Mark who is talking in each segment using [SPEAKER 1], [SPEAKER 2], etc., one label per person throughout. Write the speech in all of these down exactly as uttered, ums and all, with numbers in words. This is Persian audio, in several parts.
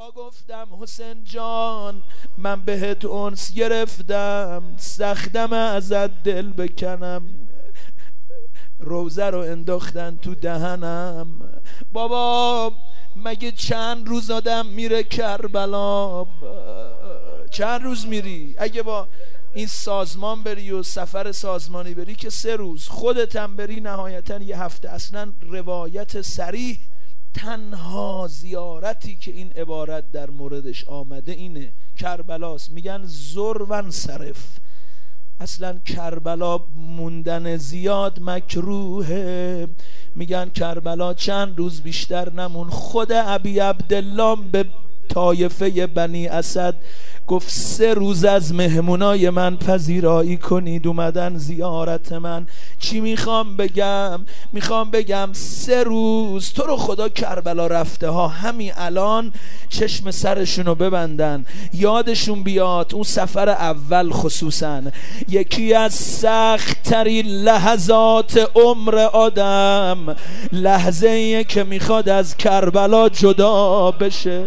[SPEAKER 1] گفتم حسین جان من بهت انس گرفتم، سختم ازت دل بکنم، روزه رو انداختن تو دهنم. بابا مگه چند روز آدم میره کربلا؟ چند روز میری؟ اگه با این سازمان بری و سفر سازمانی بری که سه روز، خودتم بری نهایتا یه هفته. اصلا روایت صریح تنها زیارتی که این عبارت در موردش آمده اینه، کربلاست. میگن زرون صرف، اصلا کربلا موندن زیاد مکروهه. میگن کربلا چند روز بیشتر نمون. خود ابی عبدالله به طایفه بنی اسد گفت سه روز از مهمونای من پذیرایی کنید، اومدن زیارت من. چی میخوام بگم؟ میخوام بگم سه روز تو رو خدا کربلا رفته ها همین الان چشم سرشونو ببندن، یادشون بیاد اون سفر اول خصوصا یکی از سخت ترین لحظات عمر آدم لحظه ایه که میخواد از کربلا جدا بشه.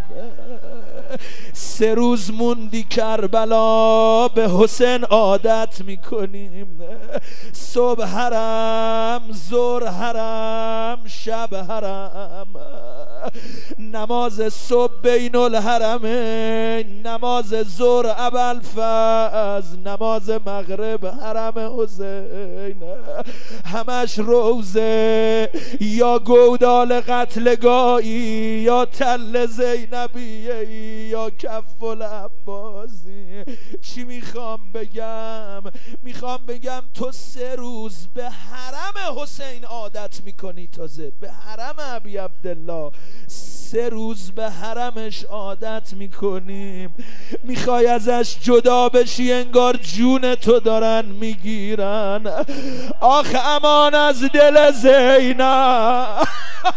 [SPEAKER 1] سه روز موندی کربلا، به حسین عادت میکنیم. صبح حرم، ظهر حرم، شب حرم، نماز صبح بین الحرمین، نماز ظهر ابوالفضل، نماز مغرب حرم حسین. همش روزه، یا گودال قتلگاهی، یا تل زینبیه، یا کف العباسی. چی میخوام بگم؟ میخوام بگم تو سه روز به حرم حسین عادت میکنی، تازه به حرم ابی عبدالله سه روز به حرمش عادت میکنیم. میخوای ازش جدا بشی انگار جون تو دارن میگیرن. آخ امان از دل زینب.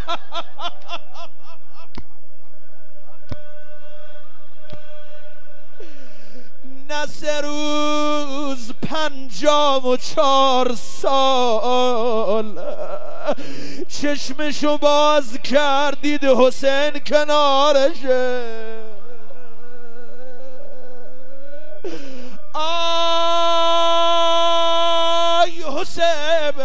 [SPEAKER 1] نه سه روز پنجاه و چهار سال چشمشو باز کردید حسین کنارشه. آی حسین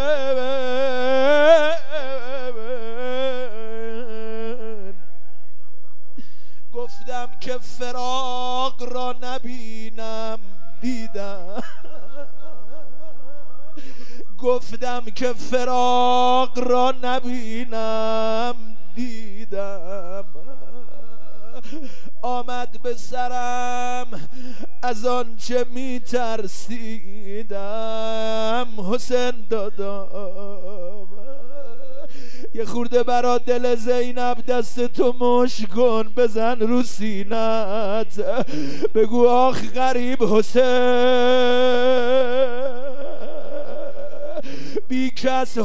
[SPEAKER 1] گفتم که فراق را نبینم، دیدم. گفتم که فراق را نبینم، دیدم. آمد به سرم از آنچه می ترسیدم. حسین دادم یه خورده برا دل زینب دست تو مش کن، بزن رو سینت، بگو آخ غریب حسین، بی کس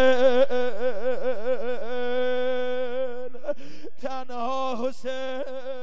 [SPEAKER 1] حسین، تنها حسین.